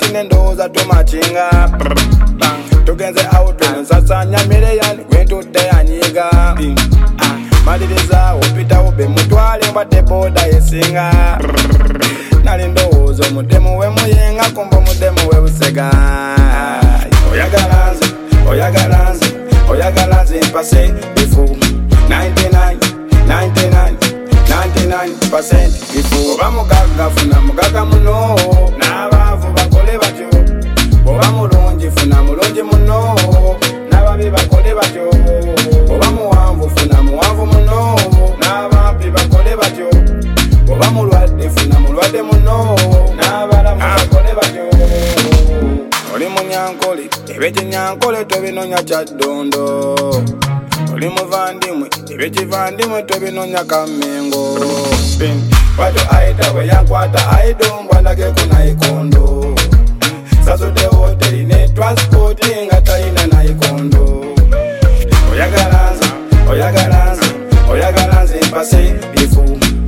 ine ndoza tumachinga tugenze auto nsasanya mireyani wentudde yanyiga maliriza opita ube mutwale mbadde boda yesinga nali ndowooza omudemu we muyenga kumba omudemu we busega oyagala nze mpase bifu 99% bifu oba mugaga funa mugaga muno n'abaavu bakole batyo oba mulungi funa mulungi muno n'ababi bakole batyo oba muwanvu funa muwanvu muno n'abampi bakole batyo oba mulwadde funa mulwadde muno n'abalamu bakole batyo oli munyankole ebyekinyankole tobinonya kyaddondo oli muvandimwe ebyekivandimwe tobinonya kamengo watu aida bwe yankwata aido mbwanageko naikondo sasudde hoteri ne transport nga talina naikondo oyagala nze mpase bifu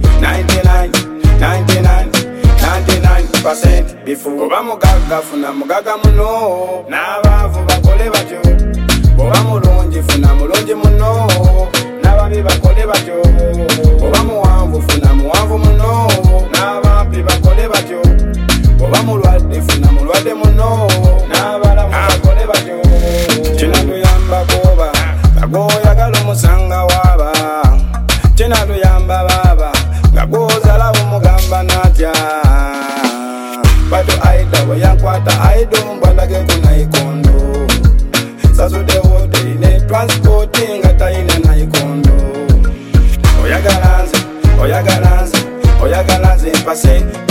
99% bifu oba mugaga funa mugaga muno n'abaavu bakole batyo oba mulungi funa mulungi muno n'ababi bakole batyo oba muwanvu funa muwanvu muno n'abampi bakole batyo oba mulwadde funa mulwadde muno n'abalamu bakole batyo kinatuyambakoba nga gwoyagala omusanga waaba kinatuyamba baaba nga gwozala omugamba natya batu aida bwe yankwata aido mbwanageko naikondo sasudde hoteri ne transport nga talina naikondo oyagala nze mpase